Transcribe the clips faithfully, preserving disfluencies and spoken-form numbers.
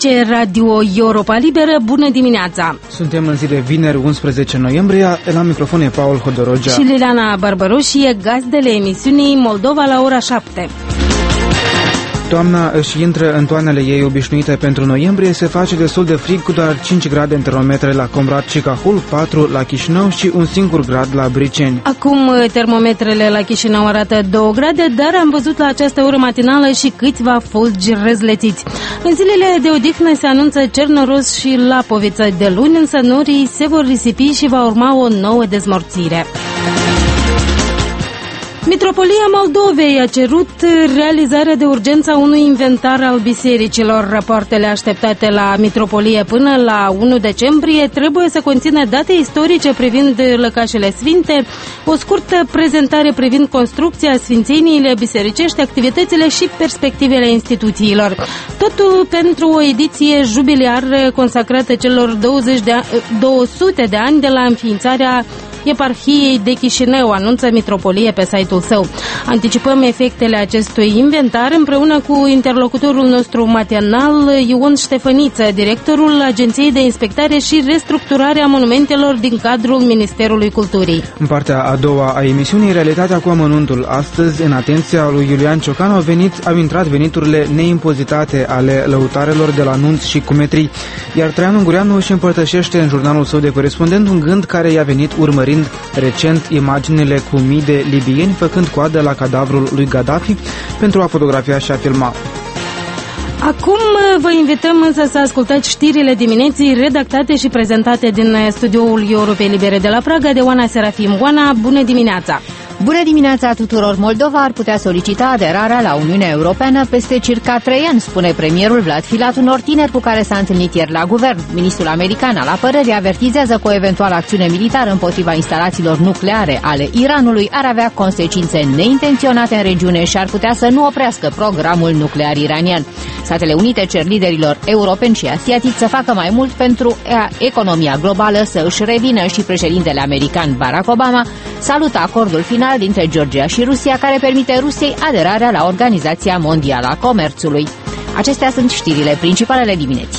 zice Radio Europa Liberă. Bună dimineața! Suntem în zile vineri, unsprezece noiembrie. La microfon e Paul Hodorogea și Liliana Barbaroșie, gazdele emisiunii Moldova la ora șapte. Toamna își intră în toanele ei obișnuite pentru noiembrie, se face destul de frig cu doar cinci grade în termometre la Comrat și Cahul, patru la Chișinău și un singur grad la Briceni. Acum termometrele la Chișinău arată două grade, dar am văzut la această oră matinală și câțiva fulgi răzlețiți. În zilele de odihnă se anunță cer noros și lapoviță. De luni însă norii se vor risipi și va urma o nouă dezmorțire. Mitropolia Moldovei a cerut realizarea de urgență a unui inventar al bisericilor. Rapoartele așteptate la Mitropolie până la unu decembrie trebuie să conțină date istorice privind lăcașele sfinte, o scurtă prezentare privind construcția, sfințeniile bisericești, activitățile și perspectivele instituțiilor. Totul pentru o ediție jubiliară consacrată celor douăzeci de ani, două sute de ani de la înființarea Eparhiei de Chișinău, anunță Mitropolie pe site-ul său. Anticipăm efectele acestui inventar împreună cu interlocutorul nostru matinal, Ion Ștefăniță, directorul Agenției de Inspectare și Restructurare a Monumentelor din cadrul Ministerului Culturii. În partea a doua a emisiunii, realitatea cu amănuntul. Astăzi, în atenția lui Iulian Ciocan, au, venit, au intrat veniturile neimpozitate ale lăutarelor de la nunți și cumetrii, iar Traian Ungureanu își împărtășește în jurnalul său de corespondent un gând care i-a venit urmărind recent imaginile cu mii de libieni făcând coadă la cadavrul lui Gaddafi pentru a fotografia și a filma. Acum vă invităm însă să ascultați știrile dimineții redactate și prezentate din studioul Europei Libere de la Praga de Oana Serafim. Oana, bună dimineața! Bună dimineața tuturor! Moldova ar putea solicita aderarea la Uniunea Europeană peste circa trei ani, spune premierul Vlad Filat unor tineri cu care s-a întâlnit ieri la guvern. Ministrul american al apărării avertizează că o eventuală acțiune militară împotriva instalațiilor nucleare ale Iranului ar avea consecințe neintenționate în regiune și ar putea să nu oprească programul nuclear iranian. Statele Unite cer liderilor europeni și asiatici să facă mai mult pentru economia globală să își revină și președintele american Barack Obama salută acordul final dintre Georgia și Rusia, care permite Rusiei aderarea la Organizația Mondială a Comerțului. Acestea sunt știrile principalele dimineții.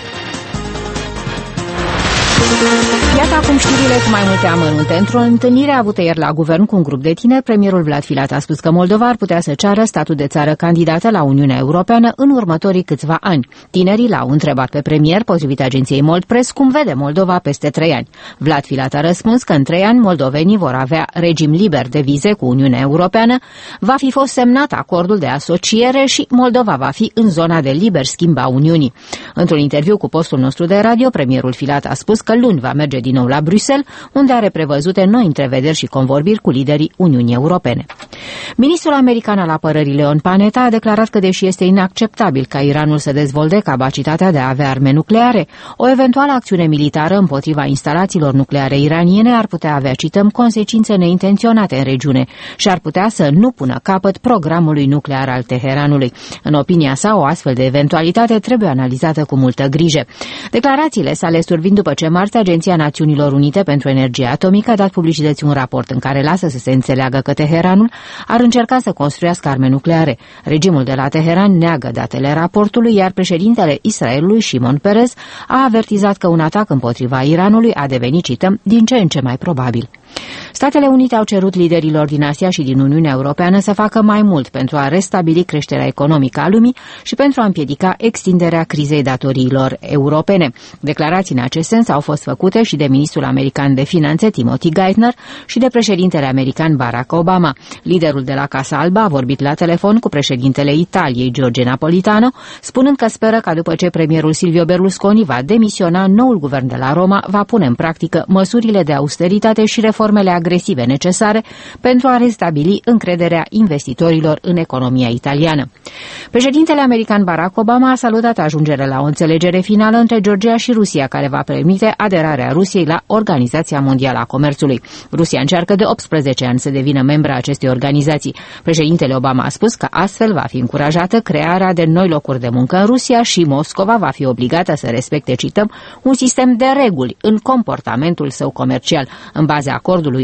Iată acum știrile cu mai multe amănunte. Într-o întâlnire avută ieri la guvern cu un grup de tineri, premierul Vlad Filat a spus că Moldova ar putea să ceară statut de țară candidată la Uniunea Europeană în următorii câțiva ani. Tinerii l-au întrebat pe premier, potrivit agenției Moldpress, cum vede Moldova peste trei ani. Vlad Filat a răspuns că în trei ani moldovenii vor avea regim liber de vize cu Uniunea Europeană, va fi fost semnat acordul de asociere și Moldova va fi în zona de liber schimb a Uniunii. Într-un interviu cu postul nostru de radio, premierul Filat a spus că luni va merge din nou la Bruxelles, unde are prevăzute noi întrevederi și convorbiri cu liderii Uniunii Europene. Ministrul american al apărării Leon Panetta a declarat că, deși este inacceptabil ca Iranul să dezvolte capacitatea de a avea arme nucleare, o eventuală acțiune militară împotriva instalațiilor nucleare iraniene ar putea avea, cităm, consecințe neintenționate în regiune și ar putea să nu pună capăt programului nuclear al Teheranului. În opinia sa, o astfel de eventualitate trebuie analizată cu multă grijă. Declarațiile sale survin după ce marți Agenția Națiunilor Unite pentru Energie Atomică a dat publicității un raport în care lasă să se înțeleagă că Teheranul ar încerca să construiască arme nucleare. Regimul de la Teheran neagă datele raportului, iar președintele Israelului, Shimon Peres, a avertizat că un atac împotriva Iranului a devenit, cităm, din ce în ce mai probabil. Statele Unite au cerut liderilor din Asia și din Uniunea Europeană să facă mai mult pentru a restabili creșterea economică a lumii și pentru a împiedica extinderea crizei datoriilor europene. Declarații în acest sens au fost făcute și de ministrul american de finanțe Timothy Geithner și de președintele american Barack Obama. Liderul de la Casa Albă a vorbit la telefon cu președintele Italiei Giorgio Napolitano, spunând că speră ca după ce premierul Silvio Berlusconi va demisiona, noul guvern de la Roma va pune în practică măsurile de austeritate și reformele agresive necesare pentru a restabili încrederea investitorilor în economia italiană. Președintele american Barack Obama a salutat ajungerea la o înțelegere finală între Georgia și Rusia, care va permite aderarea Rusiei la Organizația Mondială a Comerțului. Rusia încearcă de optsprezece ani să devină membra acestei organizații. Președintele Obama a spus că astfel va fi încurajată crearea de noi locuri de muncă în Rusia și Moscova va fi obligată să respecte, cităm, un sistem de reguli în comportamentul său comercial, în baza acordului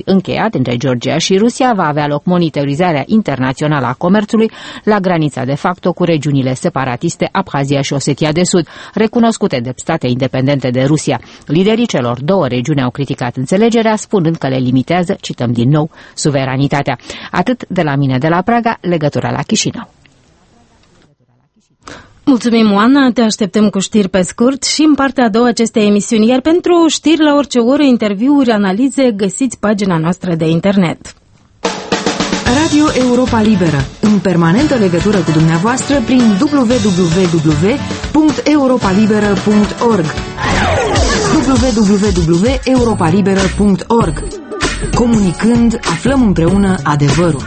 încheiat între Georgia și Rusia va avea loc monitorizarea internațională a comerțului la granița de facto cu regiunile separatiste Abhazia și Osetia de Sud, recunoscute de state independente de Rusia. Liderii celor două regiuni au criticat înțelegerea, spunând că le limitează, cităm din nou, suveranitatea. Atât de la mine de la Praga, legătura la Chișinău. Mulțumim, Oana, te așteptăm cu știri pe scurt și în partea a doua acestei emisiuni, iar pentru știri la orice oră, interviuri, analize, găsiți pagina noastră de internet. Radio Europa Liberă, în permanentă legătură cu dumneavoastră prin w w w punct europa liberă punct org w w w punct europa liberă punct org. Comunicând, aflăm împreună adevărul.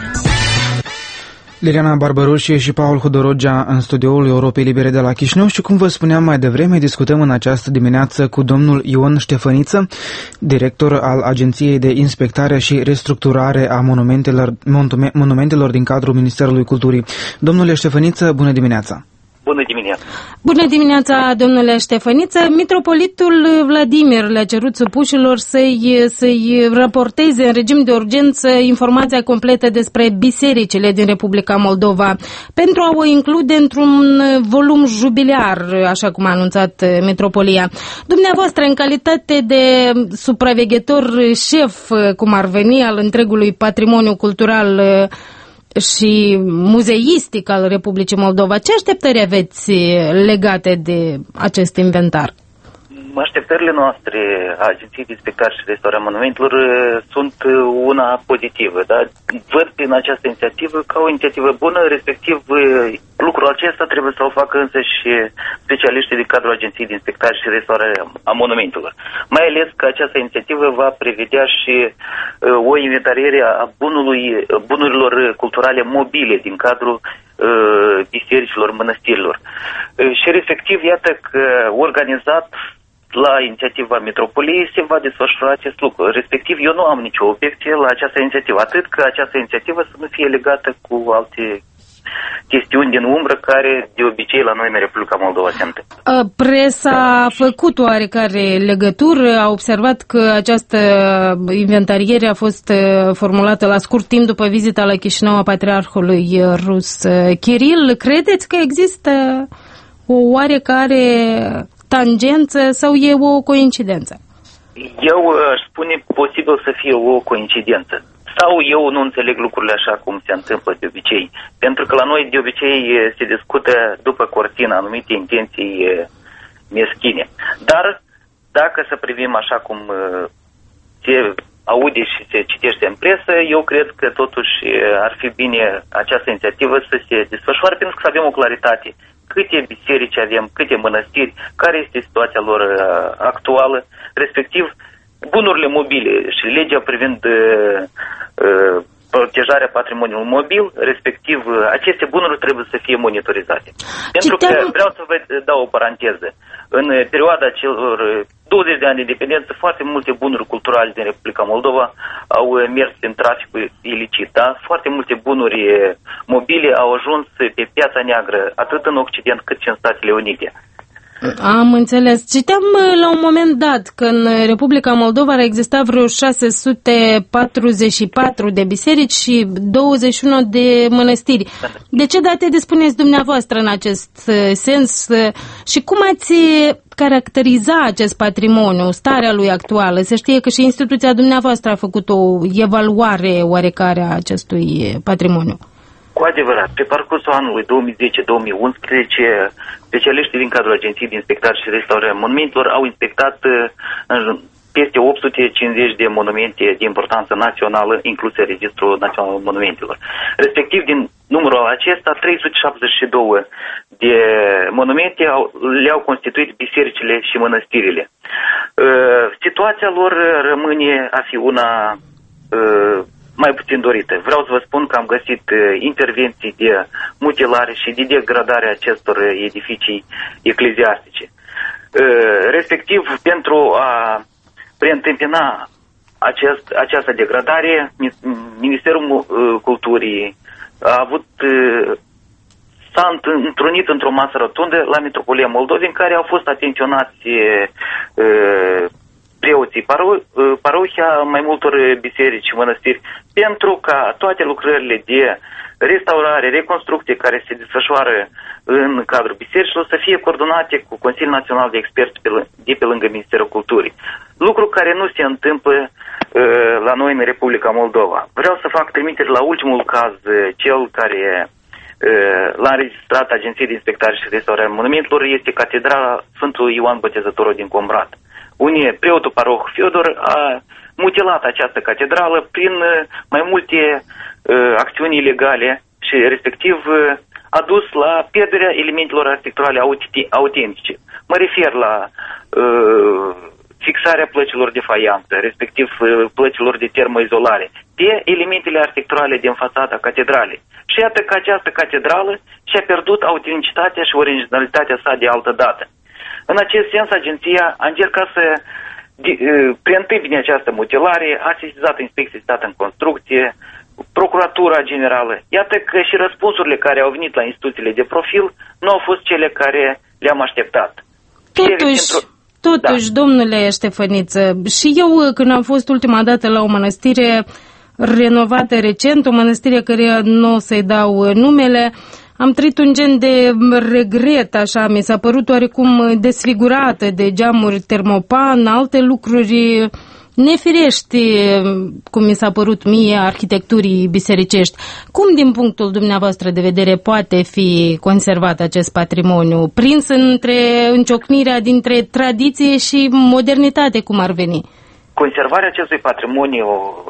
Liliana Barbaroșie și Paul Hodorogea în studioul Europei Libere de la Chișinău și, cum vă spuneam mai devreme, discutăm în această dimineață cu domnul Ion Ștefăniță, director al Agenției de Inspectare și Restructurare a Monumentelor, monumentelor din cadrul Ministerului Culturii. Domnule Ștefăniță, bună dimineața! Bună dimineața! Bună dimineața, domnule Ștefăniță. Mitropolitul Vladimir le-a cerut supușilor să-i, să-i raporteze în regim de urgență informația completă despre bisericile din Republica Moldova, pentru a o include într-un volum jubiliar, așa cum a anunțat Mitropolia. Dumneavoastră, în calitate de supraveghetor șef, cum ar veni, al întregului patrimoniu cultural și muzeistic al Republicii Moldova, ce așteptări aveți legate de acest inventar? Așteptările noastre a Agenției de Inspectare și Restaurare a Monumentelor sunt una pozitivă, da? Văd prin această inițiativă ca o inițiativă bună, respectiv lucrul acesta trebuie să o facă însă și specialiștii din cadrul Agenției de Inspectare și Restaurare a Monumentelor. Mai ales că această inițiativă va prevedea și o inventariere a bunului, bunurilor culturale mobile din cadrul bisericilor, mănăstirilor. Și respectiv, iată că organizat la inițiativa Mitropoliei se va desfășura acest lucru. Respectiv, eu nu am nicio obiecție la această inițiativă, atât că această inițiativă să nu fie legată cu alte chestiuni din umbră care de obicei la noi în Republica Moldova se întâmplă. Presa a făcut oarecare legătură, a observat că această inventariere a fost formulată la scurt timp după vizita la Chișinău a Patriarhului Rus Kiril. Credeți că există o oarecare tangență sau e o coincidență? Eu aș spune posibil să fie o coincidență. Sau eu nu înțeleg lucrurile așa cum se întâmplă de obicei. Pentru că la noi de obicei se discută după cortină anumite intenții meschine. Dar dacă să privim așa cum se aude și se citește în presă, eu cred că totuși ar fi bine această inițiativă să se desfășoare pentru că să avem o claritate. Câte biserici avem, câte mănăstiri, care este situația lor actuală, respectiv bunurile mobile și legea privind uh, uh, protejarea patrimoniului mobil, respectiv uh, aceste bunuri trebuie să fie monitorizate. Pentru că vreau să vă dau o paranteză. În perioada celor douăzeci de ani de independență, foarte multe bunuri culturale din Republica Moldova au mers în traficul ilicit. Da? Foarte multe bunuri mobile au ajuns pe piața neagră, atât în Occident cât și în Statele Unite. Am înțeles. Citeam la un moment dat că în Republica Moldova ar exista vreo șase sute patruzeci și patru de biserici și douăzeci și unu de mănăstiri. De ce date dispuneți dumneavoastră în acest sens și cum ați caracteriza acest patrimoniu, starea lui actuală? Se știe că și instituția dumneavoastră a făcut o evaluare oarecare a acestui patrimoniu. Cu adevărat, pe parcursul anului două mii zece două mii unsprezece, specialiștii din cadrul Agenției de Inspectare și Restaurare a Monumentelor au inspectat în peste opt sute cincizeci de monumente de importanță națională, incluse Registrul Național al Monumentelor. Respectiv, din numărul acesta, trei sute șaptezeci și doi de monumente au, le-au constituit bisericile și mănăstirile. Situația lor rămâne a fi una mai puțin dorită. Vreau să vă spun că am găsit intervenții de mutilare și de degradare a acestor edificii ecleziastice. Respectiv, pentru a preîntâmpina acest, această degradare, Ministerul Culturii a avut, s-a întrunit într-o masă rotundă la Mitropolia Moldovei, în care au fost atenționați preoții paro- parohia mai multor biserici și mănăstiri pentru ca toate lucrările de restaurare, reconstrucție care se desfășoară în cadrul bisericilor să fie coordonate cu Consiliul Național de Experți pe l- de pe lângă Ministerul Culturii. Lucru care nu se întâmplă uh, la noi în Republica Moldova. Vreau să fac trimitere la ultimul caz, uh, cel care uh, l-a înregistrat Agenția de Inspectare și Restaurare Monumentelor, este Catedrala Sfântul Ioan Botezătorul din Combrat. Unde preotul paroh Fiodor a mutilat această catedrală prin uh, mai multe uh, acțiuni ilegale și respectiv uh, a dus la pierderea elementelor arhitecturale autentice. Mă refer la uh, fixarea plăcilor de faianță, respectiv uh, plăcilor de termoizolare, pe elementele arhitecturale din fațada catedralei. Și iată că această catedrală și-a pierdut autenticitatea și originalitatea sa de altă dată. În acest sens, agenția a încercat să preîntâmpine această mutilare, a sesizat Inspecția de Stat în Construcție, Procuratura Generală. Iată că și răspunsurile care au venit la instituțiile de profil nu au fost cele care le-am așteptat. Totuși, totuși da. Domnule Ștefăniță, și eu când am fost ultima dată la o mănăstire renovată recent, o mănăstire care nu o să-i dau numele, am trăit un gen de regret, așa, mi s-a părut oarecum desfigurată de geamuri termopan, alte lucruri nefirești, cum mi s-a părut mie, arhitecturii bisericești. Cum, din punctul dumneavoastră de vedere, poate fi conservat acest patrimoniu, prins între înciocnirea dintre tradiție și modernitate, cum ar veni? Conservarea acestui patrimoniu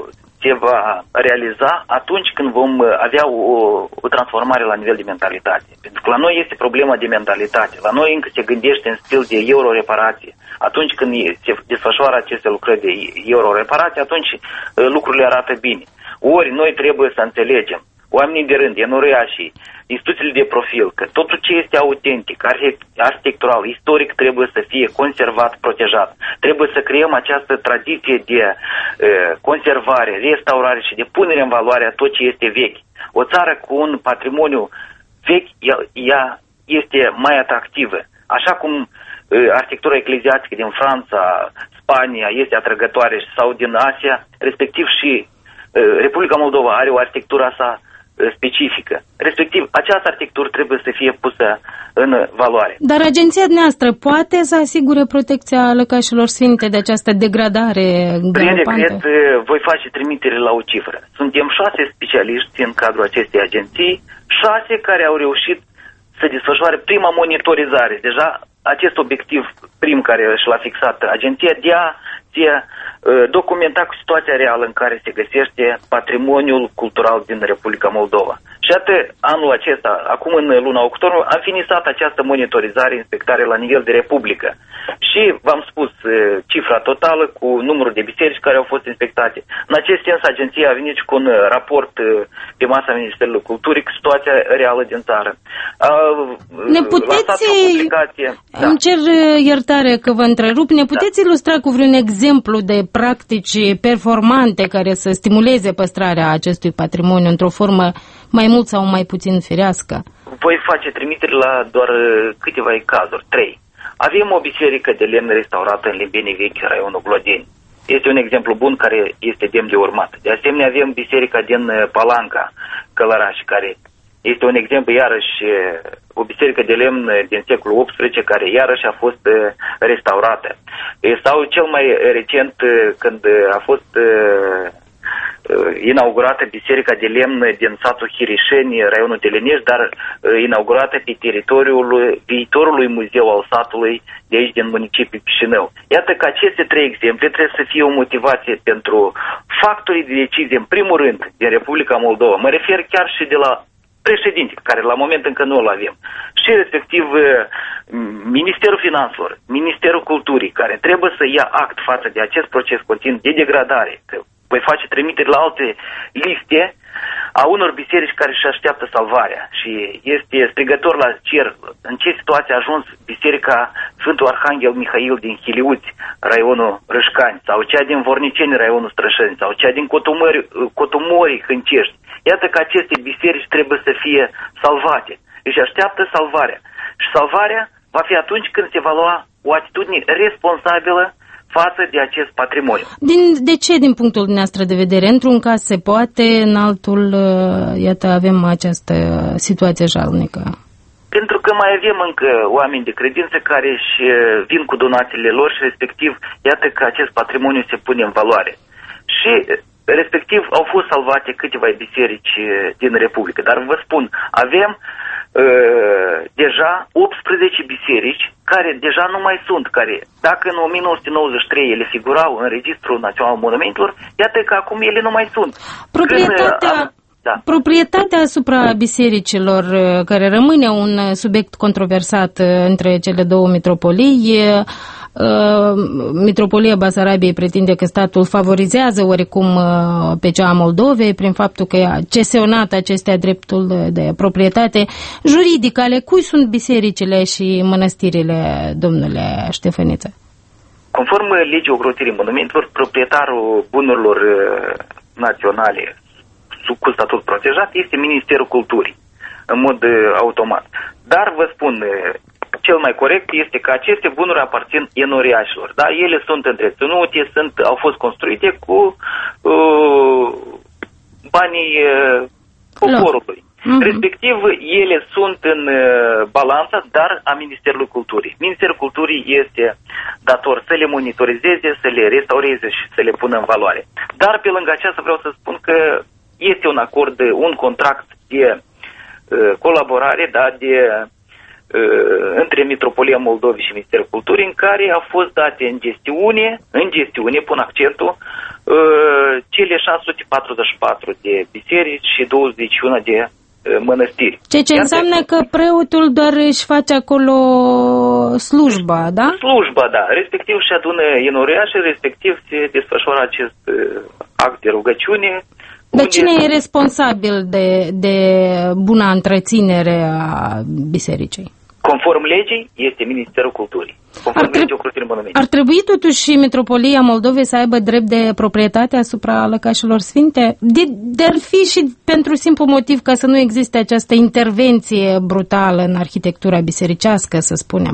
se va realiza atunci când vom avea o, o transformare la nivel de mentalitate. Pentru că la noi este problema de mentalitate. La noi încă se gândește în stil de euro-reparație. Atunci când se desfășoară aceste lucrări de euro-reparație, atunci lucrurile arată bine. Ori noi trebuie să înțelegem, oamenii de rând, enoriașii, instituțiile de profil, că totul ce este autentic, arhitectural, istoric, trebuie să fie conservat, protejat. Trebuie să creăm această tradiție de uh, conservare, restaurare și de punere în valoare a tot ce este vechi. O țară cu un patrimoniu vechi, ea, ea este mai atractivă. Așa cum uh, arhitectura ecleziastică din Franța, Spania este atrăgătoare sau din Asia, respectiv și uh, Republica Moldova are o arhitectură sa specifică. Respectiv, această arhitectură trebuie să fie pusă în valoare. Dar agenția noastră poate să asigure protecția lăcașilor sfinte de această degradare galopantă? Cred, voi face trimitere la o cifră. Suntem șase specialiști în cadrul acestei agenții, șase care au reușit să desfășoare prima monitorizare. Deja acest obiectiv prim care și l-a fixat agenția de a se documenta cu situația reală în care se găsește patrimoniul cultural din Republica Moldova. Și atât anul acesta, acum în luna octombrie, am finisat această monitorizare, inspectare la nivel de Republică. Și v-am spus cifra totală cu numărul de biserici care au fost inspectate. În acest sens, agenția a venit și cu un raport pe masa Ministerului Culturii cu situația reală din țară. A ne puteți, da. Îmi cer iertare că vă întrerup, ne puteți da. ilustra cu vreun exemplu de practici performante care să stimuleze păstrarea acestui patrimoniu într-o formă mai mult sau mai puțin firească? Voi face trimitere la doar câteva cazuri, trei. Avem o biserică de lemn restaurată în Limbeni Vechi, raionul Glodeni. Este un exemplu bun care este demn de urmat. De asemenea, avem biserica din Palanca, Călăraș, care este un exemplu, iarăși, o biserică de lemn din secolul optsprezece, care iarăși a fost restaurată. Sau cel mai recent, când a fost inaugurată biserica de lemn din satul Hirișeni, raionul Telenești, dar inaugurată pe teritoriul viitorului muzeu al satului de aici, din municipiul Chișinău. Iată că aceste trei exemple trebuie să fie o motivație pentru factorii de decizie, în primul rând, din Republica Moldova. Mă refer chiar și de la președinte, care la moment încă nu îl avem, și respectiv Ministerul Finanțelor, Ministerul Culturii, care trebuie să ia act față de acest proces continuu de degradare. Voi face trimitere la alte liste a unor biserici care își așteaptă salvarea și este strigător la cer în ce situație a ajuns biserica Sfântul Arhanghel Mihail din Hiliuți, raionul Râșcani, sau cea din Vorniceni, raionul Strășeni, sau cea din Cotumori, Cotumorii Hâncești. Iată că aceste biserici trebuie să fie salvate. Își așteaptă salvarea. Și salvarea va fi atunci când se va lua o atitudine responsabilă față de acest patrimoniu. Din, de ce, din punctul dumneavoastră de vedere? Într-un caz se poate, în altul, iată, avem această situație jalnică. Pentru că mai avem încă oameni de credință care își vin cu donațiile lor și respectiv, iată că acest patrimoniu se pune în valoare. Și respectiv au fost salvate câteva biserici din Republică. Dar vă spun, avem uh, deja optsprezece biserici care deja nu mai sunt, care dacă în o mie nouă sute nouăzeci și trei ele figurau în Registrul Național al Monumentelor, iată că acum ele nu mai sunt. Proprietatea... Când, Da. Proprietatea asupra bisericilor, care rămâne un subiect controversat între cele două mitropolii, Mitropolia Basarabiei pretinde că statul favorizează oricum pe cea a Moldovei prin faptul că a cesionat acestea dreptul de proprietate. Juridic, ale cui sunt bisericile și mănăstirile, domnule Ștefăniță? Conform legii ocrotirii monumentelor, proprietarul bunurilor naționale cu statut protejat este Ministerul Culturii, în mod uh, automat. Dar vă spun, uh, cel mai corect este că aceste bunuri aparțin enoriașilor. Da? Ele sunt întreținute, sunt, au fost construite cu uh, banii uh, poporului. Mm-hmm. Respectiv, ele sunt în uh, balanța, dar a Ministerului Culturii. Ministerul Culturii este dator să le monitorizeze, să le restaureze și să le pună în valoare. Dar pe lângă aceasta vreau să spun că este un acord, un contract de uh, colaborare, da, de, uh, între Mitropolia Moldovei și Ministerul Culturii, în care a fost date în gestiune, în gestiune, pun accentul, uh, cele șase sute patruzeci și patru de biserici și douăzeci și unu de uh, mănăstiri. Ceea ce Iar înseamnă de... că preotul doar își face acolo slujba, da? Slujba, da. Respectiv și adună enoriașe, respectiv se desfășoară acest uh, act de rugăciune. Dar cine e responsabil de, de buna întreținere a bisericii? Conform legii, este Ministerul Culturii. Conform ar, legii ocrotirii monumentelor. Ar trebui totuși Mitropolia Moldovei să aibă drept de proprietate asupra lăcașelor sfinte? De, de-ar fi și pentru simplu motiv ca să nu existe această intervenție brutală în arhitectura bisericească, să spunem.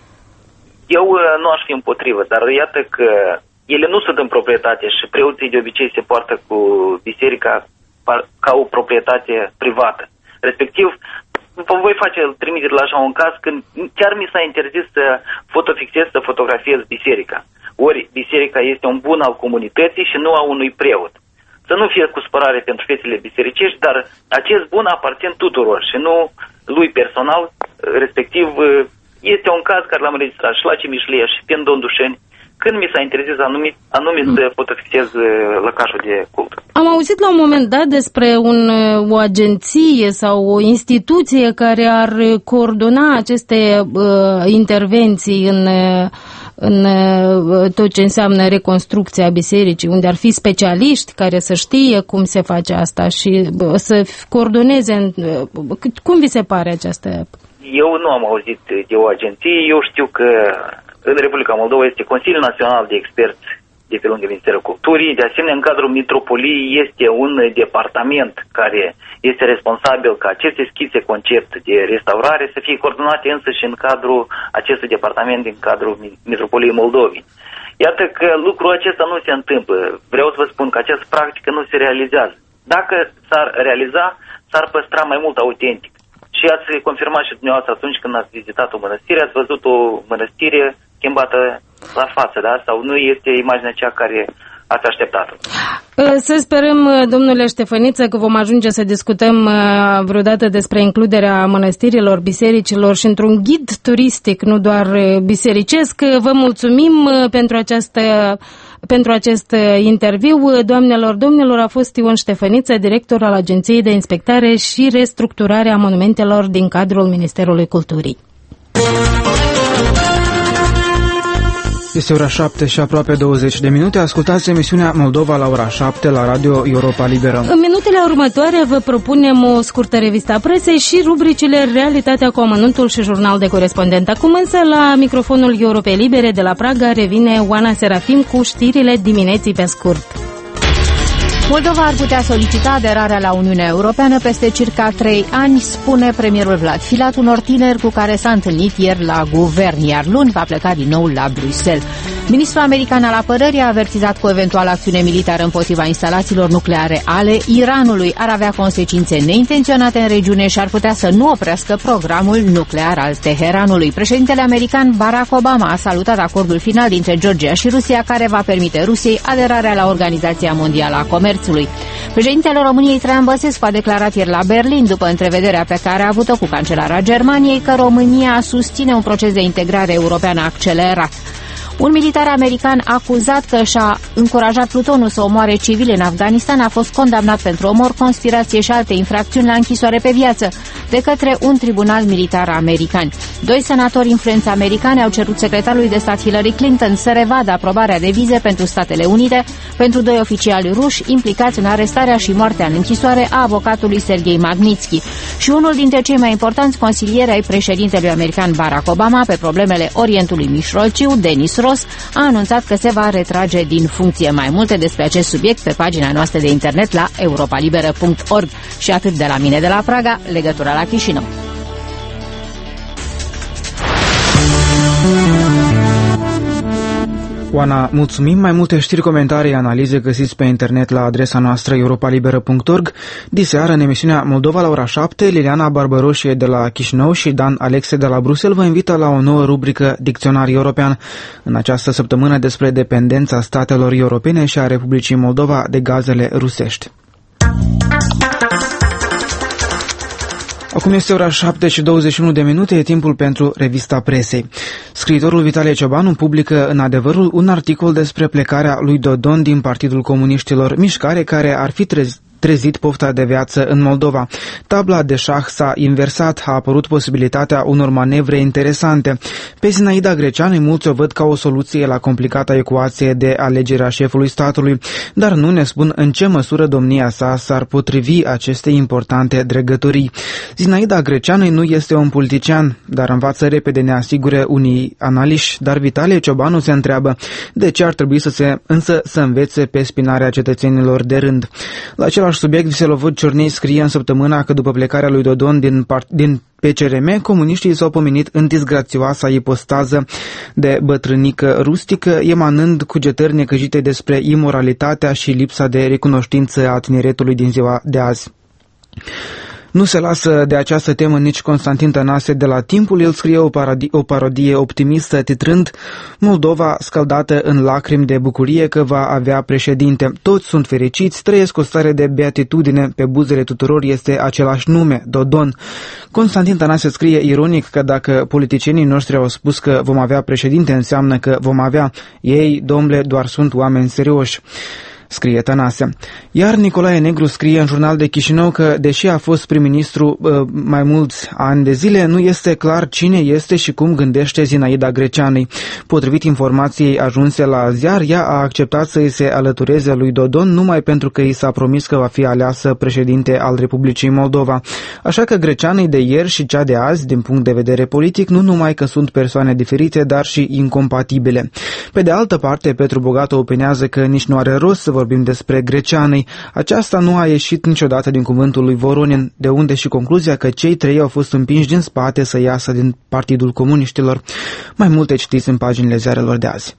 Eu nu aș fi împotrivă, dar iată că ele nu sunt în proprietate și preoții de obicei se poartă cu biserica ca o proprietate privată. Respectiv, vă voi face trimitere la așa un caz când chiar mi s-a interzis să fotofixez, să fotografiez biserica. Ori biserica este un bun al comunității și nu a unui preot. Să nu fie cu supărare pentru fețele bisericești, dar acest bun aparține tuturor și nu lui personal. Respectiv, este un caz care l-am înregistrat și la Cimișlia și pe Dondușeni, când mi s-a interzis anume, anume să fotofixez lăcașul de cult. Am auzit la un moment dat despre un, o agenție sau o instituție care ar coordona aceste uh, intervenții în, în uh, tot ce înseamnă reconstrucția bisericii, unde ar fi specialiști care să știe cum se face asta și uh, să coordoneze. Uh, cum vi se pare această? Eu nu am auzit de o agenție, eu știu că în Republica Moldova este Consiliul Național de Experți de pe lângă Ministerul Culturii. De asemenea, în cadrul Mitropoliei este un departament care este responsabil ca aceste schițe, concept de restaurare să fie coordonate însă și în cadrul acestui departament, din cadrul Mitropoliei Moldovei. Iată că lucrul acesta nu se întâmplă. Vreau să vă spun că această practică nu se realizează. Dacă s-ar realiza, s-ar păstra mai mult autentic. Și ați confirmat și dumneavoastră atunci când ați vizitat o mănăstire, ați văzut o mănăstire schimbată la față, da? Sau nu este imaginea cea care ați așteptat-o? Să sperăm, domnule Ștefăniță, că vom ajunge să discutăm vreodată despre includerea mănăstirilor, bisericilor și într-un ghid turistic, nu doar bisericesc. Vă mulțumim pentru această Pentru acest interviu. Doamnelor, domnilor, a fost Ion Ștefăniță, director al Agenției de Inspectare și Restructurare a Monumentelor din cadrul Ministerului Culturii. Este ora șapte și aproape douăzeci de minute. Ascultați emisiunea Moldova la ora șapte la Radio Europa Liberă. În minutele următoare vă propunem o scurtă revistă a presei și rubricile Realitatea cu amănuntul și Jurnal de corespondent. Acum însă la microfonul Europei Libere de la Praga revine Oana Serafim cu știrile dimineții pe scurt. Moldova ar putea solicita aderarea la Uniunea Europeană peste circa trei ani, spune premierul Vlad Filat unor tineri cu care s-a întâlnit ieri la guvern, iar luni va pleca din nou la Bruxelles. Ministrul american al apărării a avertizat că o eventuală acțiune militară împotriva instalațiilor nucleare ale Iranului ar avea consecințe neintenționate în regiune și ar putea să nu oprească programul nuclear al Teheranului. Președintele american Barack Obama a salutat acordul final dintre Georgia și Rusia, care va permite Rusiei aderarea la Organizația Mondială a Comerțului. Președintele României Traian Băsescu a declarat ieri la Berlin, după întrevederea pe care a avut-o cu cancelara Germaniei, că România susține un proces de integrare europeană accelerat. Un militar american acuzat că și-a încurajat plutonul să omoare civili în Afganistan a fost condamnat pentru omor, conspirație și alte infracțiuni la închisoare pe viață de către un tribunal militar american. Doi senatori influenți americani au cerut secretarului de stat Hillary Clinton să revadă aprobarea de vize pentru Statele Unite pentru doi oficiali ruși implicați în arestarea și moartea în închisoare a avocatului Sergei Magnitsky. Și unul dintre cei mai importanți consilieri ai președintelui american Barack Obama pe problemele Orientului Mijlociu, Dennis Ross, a anunțat că se va retrage din funcție. Mai multe despre acest subiect pe pagina noastră de internet la europa liberă punct org. Și atât de la mine de la Praga, legătura la Chișinău. Oana, mulțumim. Mai multe știri, comentarii, analize găsiți pe internet la adresa noastră europa liberă punct org. Diseară, în emisiunea Moldova la ora șapte, Liliana Barbăroșie de la Chișinău și Dan Alexe de la Bruxelles vă invită la o nouă rubrică Dicționar European. În această săptămână despre dependența statelor europene și a Republicii Moldova de gazele rusești. Acum este ora șapte și douăzeci și unu de minute, e timpul pentru revista presei. Scriitorul Vitalie Ciobanu publică în Adevărul un articol despre plecarea lui Dodon din Partidul Comuniștilor, mișcare care ar fi trezit trezit pofta de viață în Moldova. Tabla de șah s-a inversat, a apărut posibilitatea unor manevre interesante. Pe Zinaida Greceanu mulți o văd ca o soluție la complicata ecuație de alegerea șefului statului, dar nu ne spun în ce măsură domnia sa s-ar potrivi aceste importante dregătorii. Zinaida Greceanu nu este un politician, dar învață repede, ne asigură unii analiști, dar Vitalie Ciobanu se întreabă de ce ar trebui să se, însă să învețe pe spinarea cetățenilor de rând. La același subiect, Viselovod Ciornei scrie în săptămâna că după plecarea lui Dodon din, din P C R M, comuniștii s-au pomenit în disgrațioasa ipostază de bătrânică rustică, emanând cugetări necăjite despre imoralitatea și lipsa de recunoștință a tineretului din ziua de azi. Nu se lasă de această temă nici Constantin Tănase de la Timpul. El scrie o parodie, o parodie optimistă, titrând Moldova scăldată în lacrimi de bucurie că va avea președinte. Toți sunt fericiți, trăiesc o stare de beatitudine, pe buzele tuturor este același nume, Dodon. Constantin Tănase scrie ironic că dacă politicienii noștri au spus că vom avea președinte, înseamnă că vom avea. Ei, domnule, doar sunt oameni serioși, scrie Tănase. Iar Nicolae Negru scrie în Jurnal de Chișinău că, deși a fost prim-ministru uh, mai mulți ani de zile, nu este clar cine este și cum gândește Zinaida Greceanu. Potrivit informației ajunse la ziar, ea a acceptat să îi se alătureze lui Dodon numai pentru că i s-a promis că va fi aleasă președinte al Republicii Moldova. Așa că Greceanu de ieri și cea de azi, din punct de vedere politic, nu numai că sunt persoane diferite, dar și incompatibile. Pe de altă parte, Petru Bogată opinează că nici nu are rost să vorbim despre Greceanu. Aceasta nu a ieșit niciodată din cuvântul lui Voronin, de unde și concluzia că cei trei au fost împinși din spate să iasă din Partidul Comuniștilor. Mai multe citiți în paginile ziarelor de azi.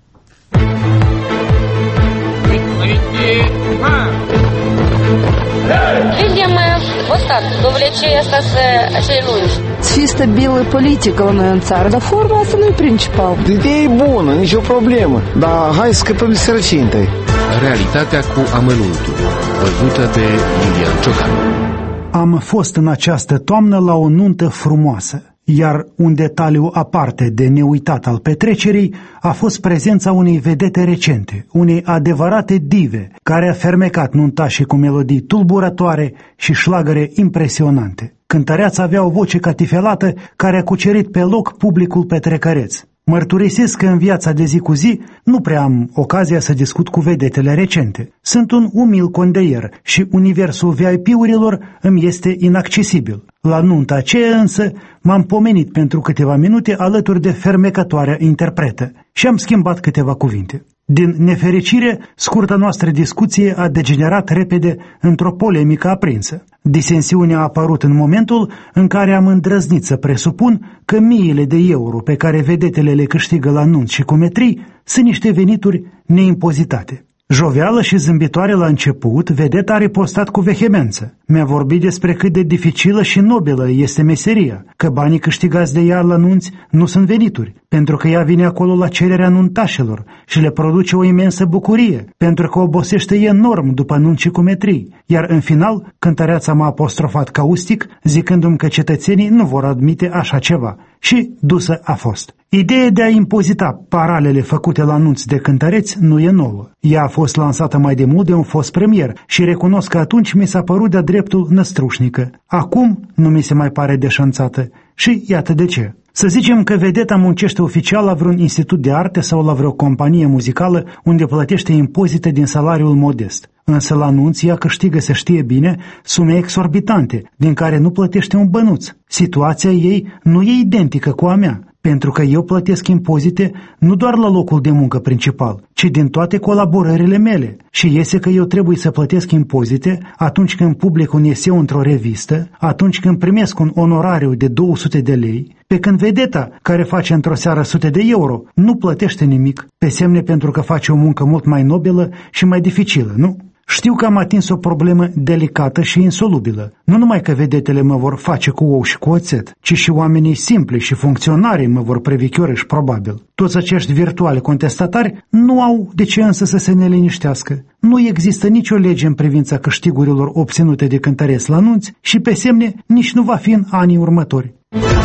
Видим вот так, довлечение asta acei lungi. Fi stabilă politică la noi în țară, dar forma asta nu e principal. Ideea e bună, nicio problemă, dar hai să scăpăm de sărăcie întâi. Realitatea cu amănuntul, văzută de Iulian Ciocanu. Am fost în această toamnă la o nuntă frumoasă, iar un detaliu aparte de neuitat al petrecerii a fost prezența unei vedete recente, unei adevărate dive, care a fermecat nuntașii cu melodii tulburătoare și șlagăre impresionante. Cântăreața avea o voce catifelată care a cucerit pe loc publicul petrecăreț. Mărturisesc că în viața de zi cu zi nu prea am ocazia să discut cu vedetele recente. Sunt un umil condeier și universul V I P-urilor îmi este inaccesibil. La nunta aceea însă m-am pomenit pentru câteva minute alături de fermecătoarea interpretă și am schimbat câteva cuvinte. Din nefericire, scurta noastră discuție a degenerat repede într-o polemică aprinsă. Disensiunea a apărut în momentul în care am îndrăznit să presupun că miile de euro pe care vedetele le câștigă la nunți și cumetrii sunt niște venituri neimpozitate. Jovială și zâmbitoare la început, vedeta a ripostat cu vehemență. Mi-a vorbit despre cât de dificilă și nobilă este meseria, că banii câștigați de ea la nunți nu sunt venituri, pentru că ea vine acolo la cererea nuntașilor și le produce o imensă bucurie, pentru că obosește enorm după nunți și cumetrii. Iar în final, cântăreața m-a apostrofat caustic, zicându-mi că cetățenii nu vor admite așa ceva. Și dusă a fost. Ideea de a impozita paralele făcute la nunți de cântăreți nu e nouă. Ea a fost lansată mai de mult de un fost premier și recunosc că atunci mi s-a părut de-a dreptul năstrușnică. Acum nu mi se mai pare deșanțată. Și iată de ce. Să zicem că vedeta muncește oficial la vreun institut de arte sau la vreo companie muzicală unde plătește impozite din salariul modest. Însă la nunți ea câștigă, să știe bine, sume exorbitante, din care nu plătește un bănuț. Situația ei nu e identică cu a mea, pentru că eu plătesc impozite nu doar la locul de muncă principal, ci din toate colaborările mele. Și iese că eu trebuie să plătesc impozite atunci când public un eseu într-o revistă, atunci când primesc un onorariu de două sute de lei, pe când vedeta, care face într-o seară sute de euro, nu plătește nimic, pe semne pentru că face o muncă mult mai nobilă și mai dificilă, nu? Știu că am atins o problemă delicată și insolubilă. Nu numai că vedetele mă vor face cu ou și cu oțet, ci și oamenii simpli și funcționarii mă vor previ chiorâși, probabil. Toți acești virtuali contestatari nu au de ce însă să se neliniștească. Nu există nicio lege în privința câștigurilor obținute de cântăreți la nunți și pe semne nici nu va fi în anii următori.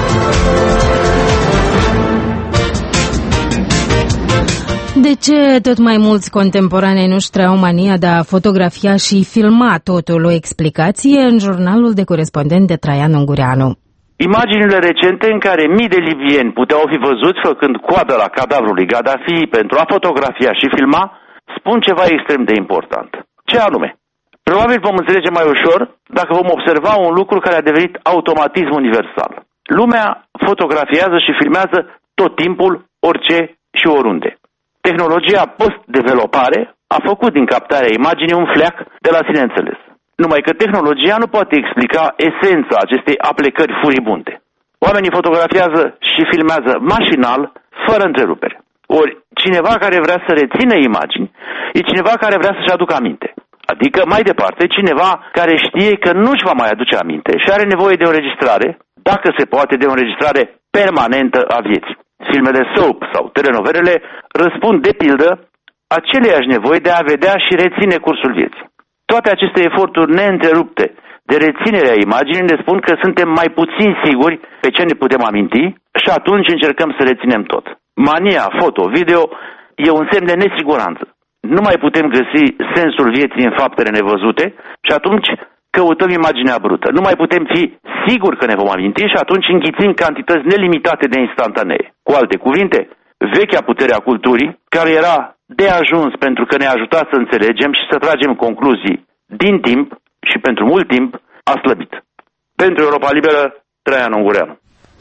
De ce tot mai mulți contemporanei nu-și au mania de a fotografia și filma totul? O explicație în jurnalul de corespondent de Traian Ungureanu. Imaginile recente în care mii de libieni puteau fi văzuți făcând coadă la cadavrul lui Gaddafi pentru a fotografia și filma, spun ceva extrem de important. Ce anume? Probabil vom înțelege mai ușor dacă vom observa un lucru care a devenit automatism universal. Lumea fotografiază și filmează tot timpul, orice și oriunde. Tehnologia post-developare a făcut din captarea imaginii un fleac de la sine înțeles. Numai că tehnologia nu poate explica esența acestei aplecări furibunde. Oamenii fotografiază și filmează mașinal, fără întrerupere. Ori cineva care vrea să rețină imagini e cineva care vrea să-și aducă aminte. Adică, mai departe, cineva care știe că nu-și va mai aduce aminte și are nevoie de o înregistrare, dacă se poate, de o înregistrare permanentă a vieții. Filmele soap sau telenovelele răspund, de pildă, aceleiași nevoi de a vedea și reține cursul vieții. Toate aceste eforturi neîntrerupte de reținere a imaginii ne spun că suntem mai puțin siguri pe ce ne putem aminti și atunci încercăm să reținem tot. Mania foto-video e un semn de nesiguranță. Nu mai putem găsi sensul vieții în faptele nevăzute și atunci căutăm imaginea brută. Nu mai putem fi siguri că ne vom aminti și atunci înghițim cantități nelimitate de instantanee. Cu alte cuvinte, vechea putere a culturii, care era de ajuns pentru că ne-a ajutat să înțelegem și să tragem concluzii din timp și pentru mult timp, a slăbit. Pentru Europa Liberă, Traian Ungureanu.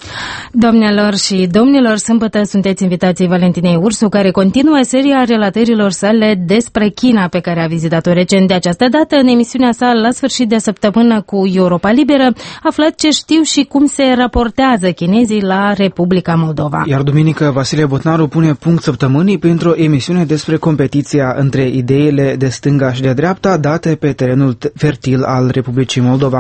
Doamnelor și domnilor, sâmbătă sunteți invitații Valentinei Ursu, care continuă seria relatărilor sale despre China, pe care a vizitat-o recent. De această dată, în emisiunea sa la sfârșit de săptămână cu Europa Liberă, aflați ce știu și cum se raportează chinezii la Republica Moldova. Iar duminică, Vasile Botnaru pune punct săptămânii printr-o emisiune despre competiția între ideile de stânga și de dreapta date pe terenul fertil al Republicii Moldova.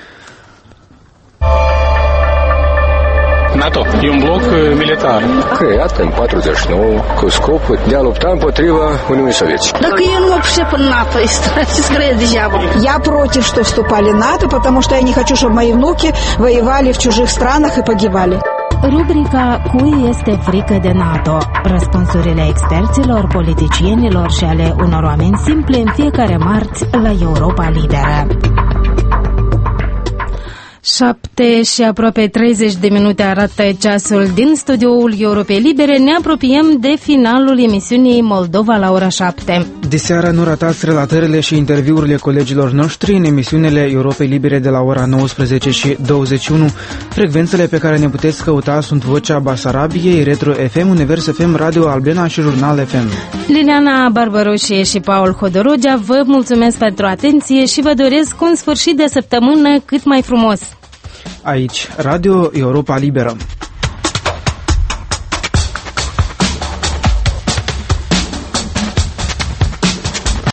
NATO e un bloc militar creat în patruzeci și nouă cu scopul de a lupta împotriva Uniunii Sovietice. Так я не вообще по НАТО, скорее дьявол. Я против, что вступали в НАТО, потому что я не хочу, чтобы мои внуки воевали в чужих странах и погибали. Rubrica Cui este frică de NATO? Răspunsurile experților, politicienilor și ale unor oameni simpli în fiecare marți la Europa Liberă. șapte și aproape treizeci de minute arată ceasul din studioul Europei Libere. Ne apropiem de finalul emisiunii Moldova la ora șapte. Diseară nu ratați relatările și interviurile colegilor noștri în emisiunile Europei Libere de la ora nouăsprezece și douăzeci și unu. Frecvențele pe care ne puteți căuta sunt Vocea Basarabiei, Retro F M, Univers F M, Radio Albena și Jurnal F M. Liliana Barbaroșie și Paul Hodorogea vă mulțumesc pentru atenție și vă doresc un sfârșit de săptămână cât mai frumos. Aici, Radio Europa Liberă.